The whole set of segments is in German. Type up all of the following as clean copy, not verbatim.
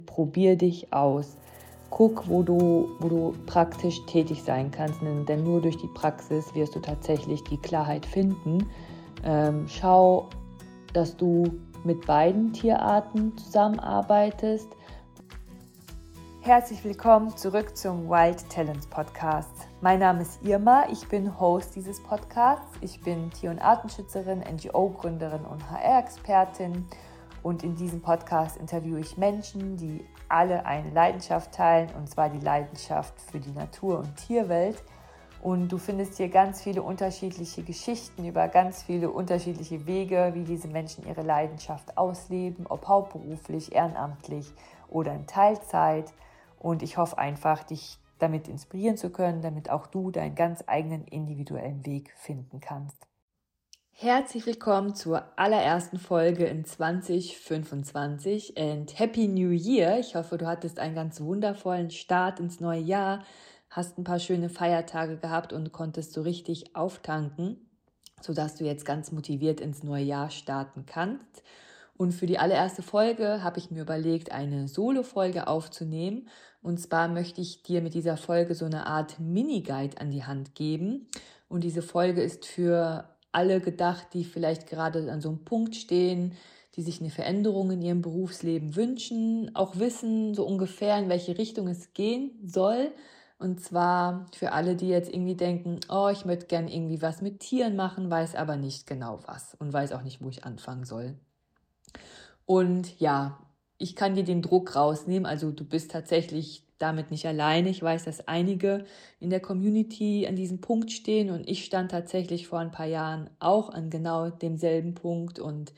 Probier dich aus. Guck, wo du praktisch tätig sein kannst, denn nur durch die Praxis wirst du tatsächlich die Klarheit finden. Schau, dass du mit beiden Tierarten zusammenarbeitest. Herzlich willkommen zurück zum Wild Talents Podcast. Mein Name ist Irma, ich bin Host dieses Podcasts. Ich bin Tier- und Artenschützerin, NGO-Gründerin und HR-Expertin. Und in diesem Podcast interviewe ich Menschen, die alle eine Leidenschaft teilen, und zwar die Leidenschaft für die Natur- und Tierwelt. Und du findest hier ganz viele unterschiedliche Geschichten über ganz viele unterschiedliche Wege, wie diese Menschen ihre Leidenschaft ausleben, ob hauptberuflich, ehrenamtlich oder in Teilzeit. Und ich hoffe einfach, dich damit inspirieren zu können, damit auch du deinen ganz eigenen individuellen Weg finden kannst. Herzlich willkommen zur allerersten Folge in 2025 and Happy New Year. Ich hoffe, du hattest einen ganz wundervollen Start ins neue Jahr, hast ein paar schöne Feiertage gehabt und konntest so richtig auftanken, sodass du jetzt ganz motiviert ins neue Jahr starten kannst. Und für die allererste Folge habe ich mir überlegt, eine Solo-Folge aufzunehmen. Und zwar möchte ich dir mit dieser Folge so eine Art Mini-Guide an die Hand geben. Und diese Folge ist für alle gedacht, die vielleicht gerade an so einem Punkt stehen, die sich eine Veränderung in ihrem Berufsleben wünschen, auch wissen so ungefähr, in welche Richtung es gehen soll. Und zwar für alle, die jetzt irgendwie denken, oh, ich möchte gerne irgendwie was mit Tieren machen, weiß aber nicht genau was und weiß auch nicht, wo ich anfangen soll. Und ja, ich kann dir den Druck rausnehmen, also du bist tatsächlich damit nicht alleine. Ich weiß, dass einige in der Community an diesem Punkt stehen und ich stand tatsächlich vor ein paar Jahren auch an genau demselben Punkt und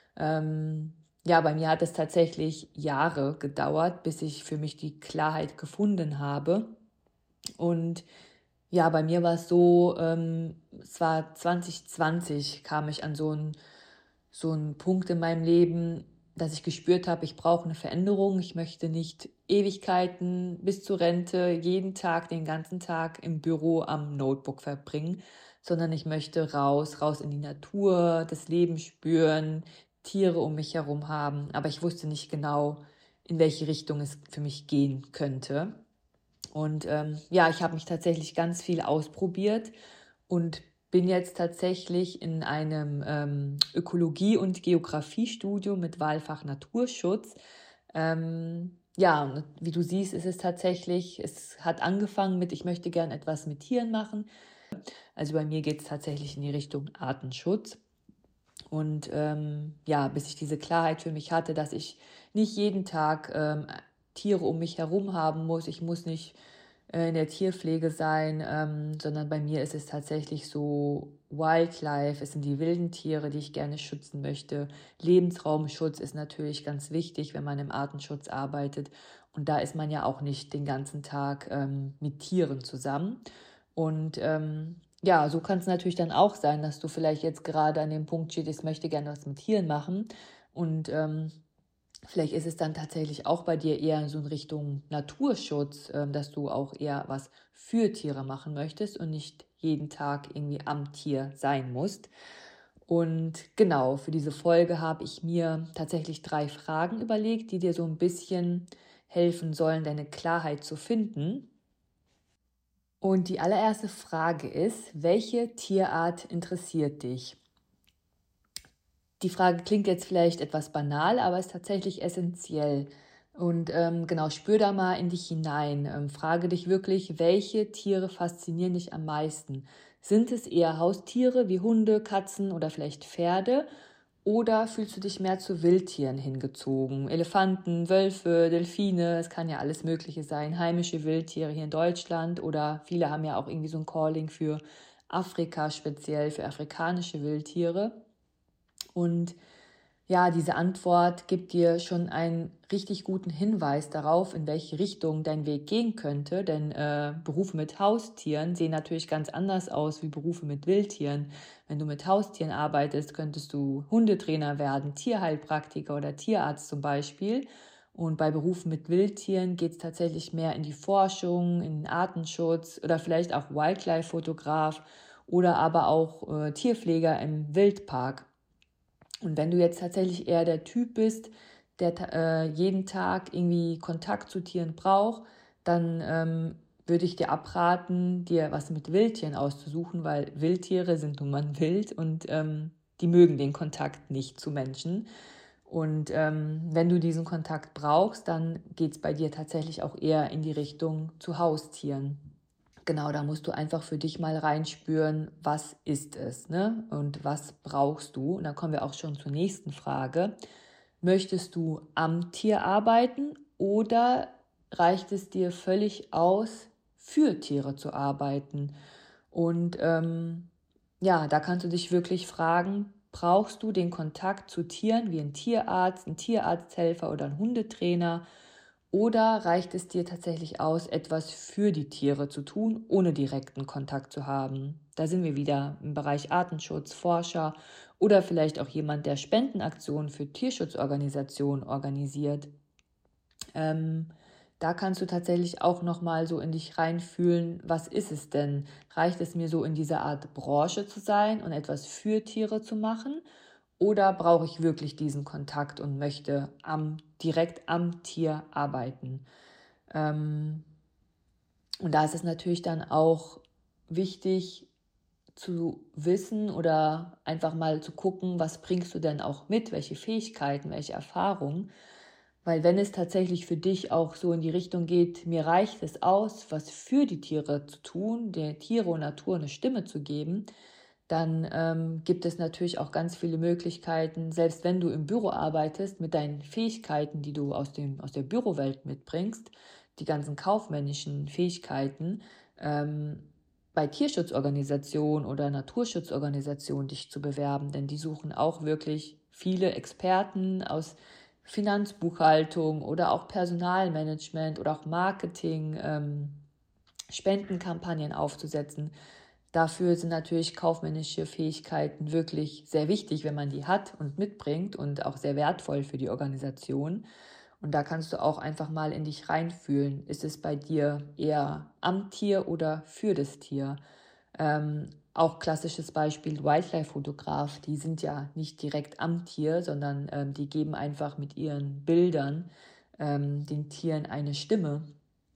bei mir hat es tatsächlich Jahre gedauert, bis ich für mich die Klarheit gefunden habe. Und ja, bei mir war es so, es war 2020, kam ich an so einen Punkt in meinem Leben, dass ich gespürt habe, ich brauche eine Veränderung. Ich möchte nicht Ewigkeiten bis zur Rente jeden Tag, den ganzen Tag im Büro am Notebook verbringen, sondern ich möchte raus in die Natur, das Leben spüren, Tiere um mich herum haben. Aber ich wusste nicht genau, in welche Richtung es für mich gehen könnte. Und ich habe mich tatsächlich ganz viel ausprobiert und bin jetzt tatsächlich in einem Ökologie- und Geografiestudium mit Wahlfach Naturschutz. Und wie du siehst, ist es tatsächlich, es hat angefangen mit, ich möchte gern etwas mit Tieren machen. Also bei mir geht es tatsächlich in die Richtung Artenschutz. Und bis ich diese Klarheit für mich hatte, dass ich nicht jeden Tag Tiere um mich herum haben muss. Ich muss nicht in der Tierpflege sein, sondern bei mir ist es tatsächlich so Wildlife, es sind die wilden Tiere, die ich gerne schützen möchte. Lebensraumschutz ist natürlich ganz wichtig, wenn man im Artenschutz arbeitet. Und da ist man ja auch nicht den ganzen Tag mit Tieren zusammen. Und so kann es natürlich dann auch sein, dass du vielleicht jetzt gerade an dem Punkt stehst, ich möchte gerne was mit Tieren machen. Und vielleicht ist es dann tatsächlich auch bei dir eher so in Richtung Naturschutz, dass du auch eher was für Tiere machen möchtest und nicht jeden Tag irgendwie am Tier sein musst. Und genau, für diese Folge habe ich mir tatsächlich 3 Fragen überlegt, die dir so ein bisschen helfen sollen, deine Klarheit zu finden. Und die allererste Frage ist, welche Tierart interessiert dich? Die Frage klingt jetzt vielleicht etwas banal, aber ist tatsächlich essentiell. Und spür da mal in dich hinein. Frage dich wirklich, welche Tiere faszinieren dich am meisten? Sind es eher Haustiere wie Hunde, Katzen oder vielleicht Pferde? Oder fühlst du dich mehr zu Wildtieren hingezogen? Elefanten, Wölfe, Delfine, es kann ja alles Mögliche sein. Heimische Wildtiere hier in Deutschland oder viele haben ja auch irgendwie so ein Calling für Afrika, speziell für afrikanische Wildtiere. Und ja, diese Antwort gibt dir schon einen richtig guten Hinweis darauf, in welche Richtung dein Weg gehen könnte. Denn Berufe mit Haustieren sehen natürlich ganz anders aus wie Berufe mit Wildtieren. Wenn du mit Haustieren arbeitest, könntest du Hundetrainer werden, Tierheilpraktiker oder Tierarzt zum Beispiel. Und bei Berufen mit Wildtieren geht es tatsächlich mehr in die Forschung, in den Artenschutz oder vielleicht auch Wildlife-Fotograf oder aber auch Tierpfleger im Wildpark. Und wenn du jetzt tatsächlich eher der Typ bist, der jeden Tag irgendwie Kontakt zu Tieren braucht, dann würde ich dir abraten, dir was mit Wildtieren auszusuchen, weil Wildtiere sind nun mal wild und die mögen den Kontakt nicht zu Menschen. Und wenn du diesen Kontakt brauchst, dann geht es bei dir tatsächlich auch eher in die Richtung zu Haustieren. Genau, da musst du einfach für dich mal reinspüren, was ist es, ne? Und was brauchst du? Und dann kommen wir auch schon zur nächsten Frage. Möchtest du am Tier arbeiten oder reicht es dir völlig aus, für Tiere zu arbeiten? Und ja, da kannst du dich wirklich fragen, brauchst du den Kontakt zu Tieren wie ein Tierarzt, ein Tierarzthelfer oder ein Hundetrainer? Oder reicht es dir tatsächlich aus, etwas für die Tiere zu tun, ohne direkten Kontakt zu haben? Da sind wir wieder im Bereich Artenschutz, Forscher oder vielleicht auch jemand, der Spendenaktionen für Tierschutzorganisationen organisiert. Da kannst du tatsächlich auch nochmal so in dich reinfühlen, was ist es denn? Reicht es mir so in dieser Art Branche zu sein und etwas für Tiere zu machen? Oder brauche ich wirklich diesen Kontakt und möchte direkt am Tier arbeiten? Und da ist es natürlich dann auch wichtig zu wissen oder einfach mal zu gucken, was bringst du denn auch mit, welche Fähigkeiten, welche Erfahrungen. Weil wenn es tatsächlich für dich auch so in die Richtung geht, mir reicht es aus, was für die Tiere zu tun, der Tiere und Natur eine Stimme zu geben, dann gibt es natürlich auch ganz viele Möglichkeiten, selbst wenn du im Büro arbeitest, mit deinen Fähigkeiten, die du aus der Bürowelt mitbringst, die ganzen kaufmännischen Fähigkeiten, bei Tierschutzorganisationen oder Naturschutzorganisationen dich zu bewerben, denn die suchen auch wirklich viele Experten aus Finanzbuchhaltung oder auch Personalmanagement oder auch Marketing, Spendenkampagnen aufzusetzen. Dafür sind natürlich kaufmännische Fähigkeiten wirklich sehr wichtig, wenn man die hat und mitbringt und auch sehr wertvoll für die Organisation. Und da kannst du auch einfach mal in dich reinfühlen. Ist es bei dir eher am Tier oder für das Tier? Auch klassisches Beispiel Wildlife-Fotograf, die sind ja nicht direkt am Tier, sondern die geben einfach mit ihren Bildern den Tieren eine Stimme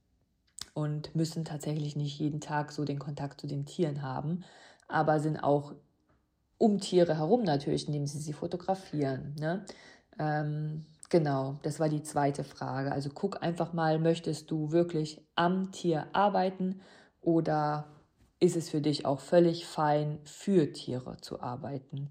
und müssen tatsächlich nicht jeden Tag so den Kontakt zu den Tieren haben, aber sind auch um Tiere herum natürlich, indem sie fotografieren. Ne? Genau, das war die zweite Frage. Also guck einfach mal, möchtest du wirklich am Tier arbeiten oder ist es für dich auch völlig fein, für Tiere zu arbeiten?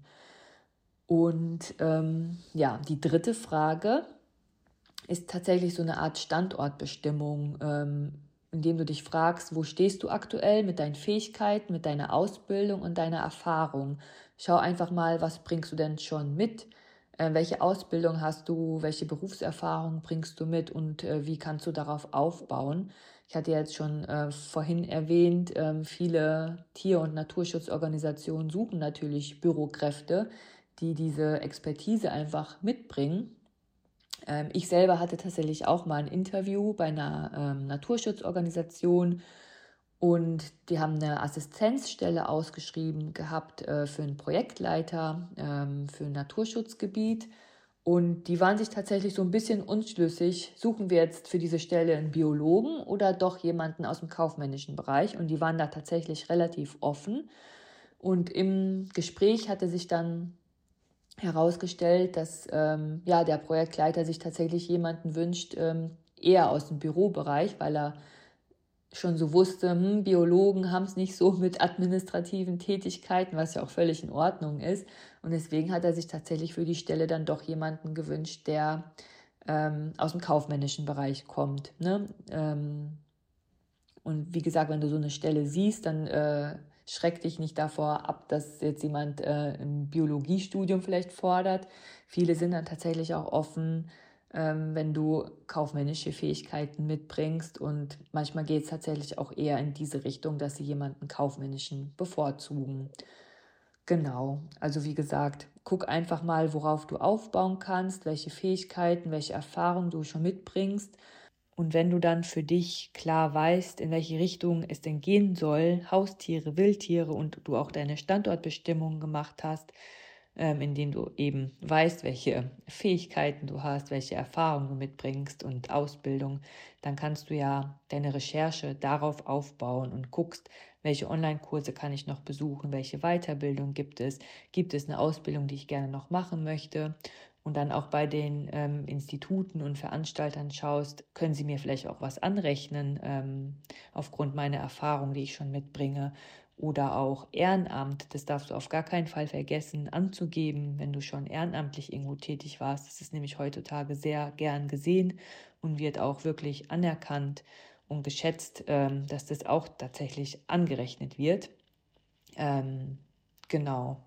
Und ja, die dritte Frage ist tatsächlich so eine Art Standortbestimmung, indem du dich fragst, wo stehst du aktuell mit deinen Fähigkeiten, mit deiner Ausbildung und deiner Erfahrung. Schau einfach mal, was bringst du denn schon mit? Welche Ausbildung hast du? Welche Berufserfahrung bringst du mit? Und wie kannst du darauf aufbauen? Ich hatte jetzt schon vorhin erwähnt, viele Tier- und Naturschutzorganisationen suchen natürlich Bürokräfte, die diese Expertise einfach mitbringen. Ich selber hatte tatsächlich auch mal ein Interview bei einer Naturschutzorganisation und die haben eine Assistenzstelle ausgeschrieben gehabt für einen Projektleiter für ein Naturschutzgebiet. Und die waren sich tatsächlich so ein bisschen unschlüssig, suchen wir jetzt für diese Stelle einen Biologen oder doch jemanden aus dem kaufmännischen Bereich. Und die waren da tatsächlich relativ offen. Und im Gespräch hatte sich dann herausgestellt, dass ja, der Projektleiter sich tatsächlich jemanden wünscht, eher aus dem Bürobereich, weil er schon so wusste, Biologen haben es nicht so mit administrativen Tätigkeiten, was ja auch völlig in Ordnung ist. Und deswegen hat er sich tatsächlich für die Stelle dann doch jemanden gewünscht, der aus dem kaufmännischen Bereich kommt. Ne? Und wie gesagt, wenn du so eine Stelle siehst, dann schreck dich nicht davor ab, dass jetzt jemand ein Biologiestudium vielleicht fordert. Viele sind dann tatsächlich auch offen, wenn du kaufmännische Fähigkeiten mitbringst. Und manchmal geht es tatsächlich auch eher in diese Richtung, dass sie jemanden kaufmännischen bevorzugen. Genau, also wie gesagt, guck einfach mal, worauf du aufbauen kannst, welche Fähigkeiten, welche Erfahrungen du schon mitbringst. Und wenn du dann für dich klar weißt, in welche Richtung es denn gehen soll, Haustiere, Wildtiere und du auch deine Standortbestimmung gemacht hast, indem du eben weißt, welche Fähigkeiten du hast, welche Erfahrungen du mitbringst und Ausbildung, dann kannst du ja deine Recherche darauf aufbauen und guckst, welche Online-Kurse kann ich noch besuchen, welche Weiterbildung gibt es eine Ausbildung, die ich gerne noch machen möchte, und dann auch bei den Instituten und Veranstaltern schaust, können sie mir vielleicht auch was anrechnen, aufgrund meiner Erfahrung, die ich schon mitbringe. Oder auch Ehrenamt, das darfst du auf gar keinen Fall vergessen anzugeben, wenn du schon ehrenamtlich irgendwo tätig warst. Das ist nämlich heutzutage sehr gern gesehen und wird auch wirklich anerkannt und geschätzt, dass das auch tatsächlich angerechnet wird. Genau.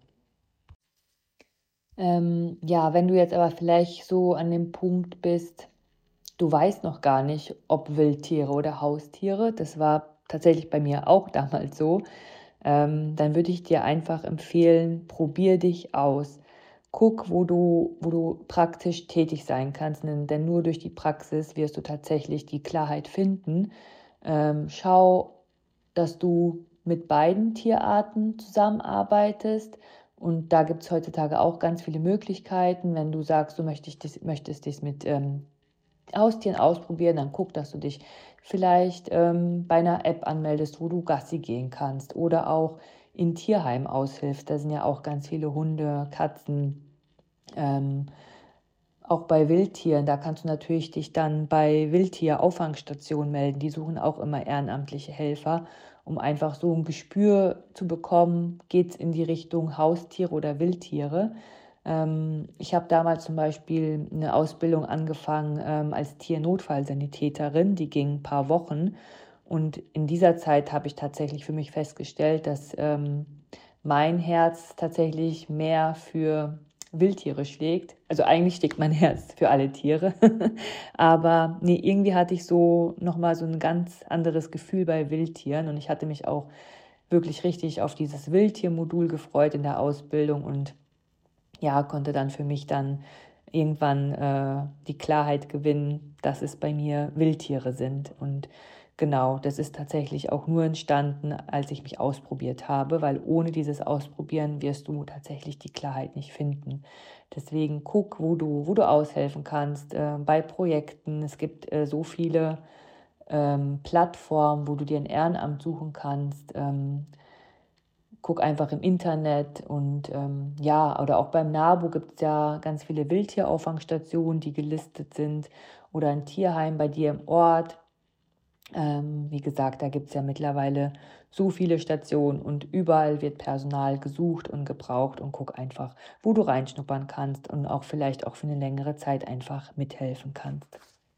Ja, wenn du jetzt aber vielleicht so an dem Punkt bist, du weißt noch gar nicht, ob Wildtiere oder Haustiere, das war tatsächlich bei mir auch damals so, dann würde ich dir einfach empfehlen, probier dich aus. Guck, wo du praktisch tätig sein kannst, denn nur durch die Praxis wirst du tatsächlich die Klarheit finden. Schau, dass du mit beiden Tierarten zusammenarbeitest. Und da gibt es heutzutage auch ganz viele Möglichkeiten. Wenn du sagst, du möchtest dich mit Haustieren ausprobieren, dann guck, dass du dich vielleicht bei einer App anmeldest, wo du Gassi gehen kannst oder auch in Tierheim aushilfst. Da sind ja auch ganz viele Hunde, Katzen, ähm, auch bei Wildtieren. Da kannst du natürlich dich dann bei Wildtier-Auffangstationen melden. Die suchen auch immer ehrenamtliche Helfer, um einfach so ein Gespür zu bekommen, geht es in die Richtung Haustiere oder Wildtiere. Ich habe damals zum Beispiel eine Ausbildung angefangen als Tiernotfallsanitäterin, die ging ein paar Wochen. Und in dieser Zeit habe ich tatsächlich für mich festgestellt, dass mein Herz tatsächlich mehr für Wildtiere schlägt. Also eigentlich schlägt mein Herz für alle Tiere. Aber nee, irgendwie hatte ich so nochmal so ein ganz anderes Gefühl bei Wildtieren. Und ich hatte mich auch wirklich richtig auf dieses Wildtiermodul gefreut in der Ausbildung und ja, konnte dann für mich dann irgendwann die Klarheit gewinnen, dass es bei mir Wildtiere sind. Und genau, das ist tatsächlich auch nur entstanden, als ich mich ausprobiert habe, weil ohne dieses Ausprobieren wirst du tatsächlich die Klarheit nicht finden. Deswegen guck, wo du aushelfen kannst bei Projekten. Es gibt so viele Plattformen, wo du dir ein Ehrenamt suchen kannst. Guck einfach im Internet und ja, oder auch beim NABU gibt es ja ganz viele Wildtierauffangstationen, die gelistet sind, oder ein Tierheim bei dir im Ort. Wie gesagt, da gibt es ja mittlerweile so viele Stationen und überall wird Personal gesucht und gebraucht, und guck einfach, wo du reinschnuppern kannst und auch vielleicht auch für eine längere Zeit einfach mithelfen kannst.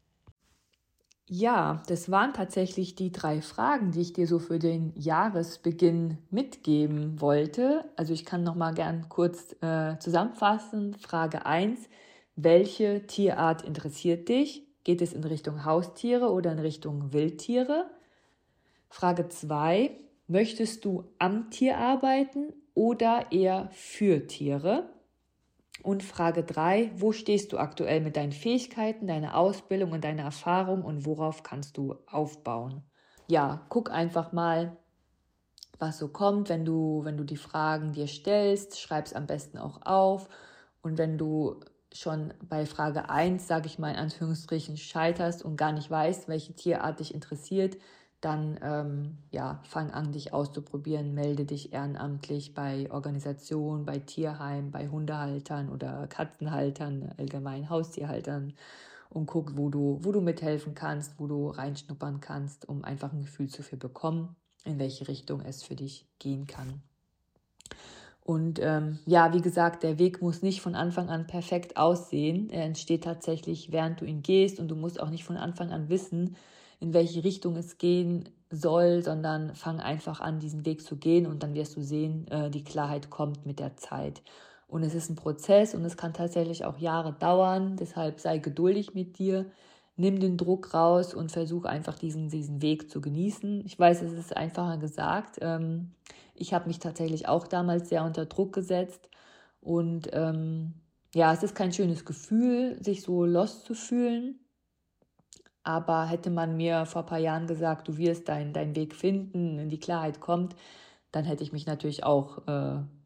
Ja, das waren tatsächlich die 3 Fragen, die ich dir so für den Jahresbeginn mitgeben wollte. Also ich kann noch mal gern kurz zusammenfassen. Frage 1: Welche Tierart interessiert dich? Geht es in Richtung Haustiere oder in Richtung Wildtiere? Frage 2: Möchtest du am Tier arbeiten oder eher für Tiere? Und Frage 3: Wo stehst du aktuell mit deinen Fähigkeiten, deiner Ausbildung und deiner Erfahrung, und worauf kannst du aufbauen? Ja, guck einfach mal, was so kommt, wenn du die Fragen dir stellst. Schreib es am besten auch auf. Und wenn du schon bei Frage 1, sage ich mal in Anführungsstrichen, scheiterst und gar nicht weißt, welche Tierart dich interessiert, dann ja, fang an, dich auszuprobieren. Melde dich ehrenamtlich bei Organisationen, bei Tierheimen, bei Hundehaltern oder Katzenhaltern, allgemein Haustierhaltern, und guck, wo du mithelfen kannst, wo du reinschnuppern kannst, um einfach ein Gefühl dafür bekommen, in welche Richtung es für dich gehen kann. Und ja, wie gesagt, der Weg muss nicht von Anfang an perfekt aussehen. Er entsteht tatsächlich, während du ihn gehst, und du musst auch nicht von Anfang an wissen, in welche Richtung es gehen soll, sondern fang einfach an, diesen Weg zu gehen, und dann wirst du sehen, die Klarheit kommt mit der Zeit. Und es ist ein Prozess und es kann tatsächlich auch Jahre dauern, deshalb sei geduldig mit dir. Nimm den Druck raus und versuch einfach diesen Weg zu genießen. Ich weiß, es ist einfacher gesagt. Ich habe mich tatsächlich auch damals sehr unter Druck gesetzt. Und ja, es ist kein schönes Gefühl, sich so lost zu fühlen. Aber hätte man mir vor ein paar Jahren gesagt, du wirst deinen Weg finden, in die Klarheit kommt, dann hätte ich mich natürlich auch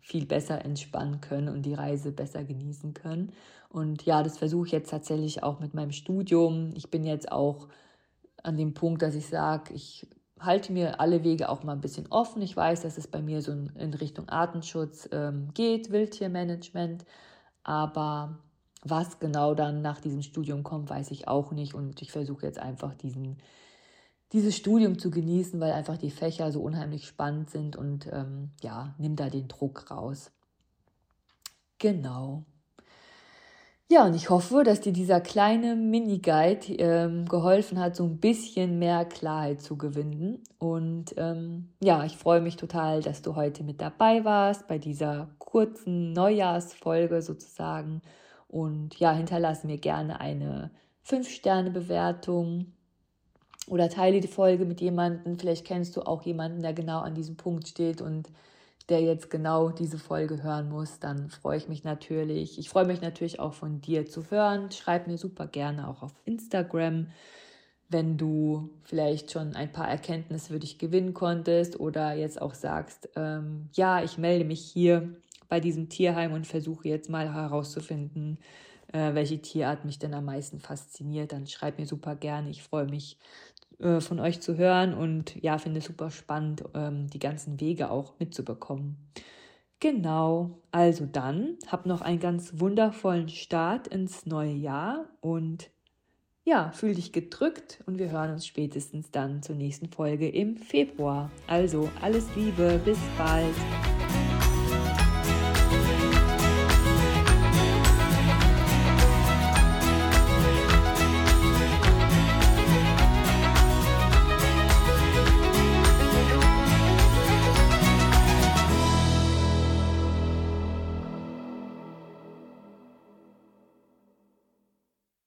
viel besser entspannen können und die Reise besser genießen können. Und ja, das versuche ich jetzt tatsächlich auch mit meinem Studium. Ich bin jetzt auch an dem Punkt, dass ich sage, ich halte mir alle Wege auch mal ein bisschen offen. Ich weiß, dass es bei mir so in Richtung Artenschutz geht, Wildtiermanagement, aber was genau dann nach diesem Studium kommt, weiß ich auch nicht. Und ich versuche jetzt einfach dieses Studium zu genießen, weil einfach die Fächer so unheimlich spannend sind und nimm da den Druck raus. Genau. Ja, und ich hoffe, dass dir dieser kleine Mini-Guide geholfen hat, so ein bisschen mehr Klarheit zu gewinnen. Und ich freue mich total, dass du heute mit dabei warst bei dieser kurzen Neujahrsfolge sozusagen. Und ja, hinterlasse mir gerne eine 5-Sterne-Bewertung oder teile die Folge mit jemandem. Vielleicht kennst du auch jemanden, der genau an diesem Punkt steht und der jetzt genau diese Folge hören muss. Dann freue ich mich natürlich. Ich freue mich natürlich auch von dir zu hören. Schreib mir super gerne auch auf Instagram, wenn du vielleicht schon ein paar Erkenntnisse für dich gewinnen konntest oder jetzt auch sagst, ich melde mich hier bei diesem Tierheim und versuche jetzt mal herauszufinden, welche Tierart mich denn am meisten fasziniert. Dann schreib mir super gerne. Ich freue mich, von euch zu hören und ja, finde es super spannend, die ganzen Wege auch mitzubekommen. Genau, also dann, hab noch einen ganz wundervollen Start ins neue Jahr und ja, fühl dich gedrückt und wir hören uns spätestens dann zur nächsten Folge im Februar. Also alles Liebe, bis bald.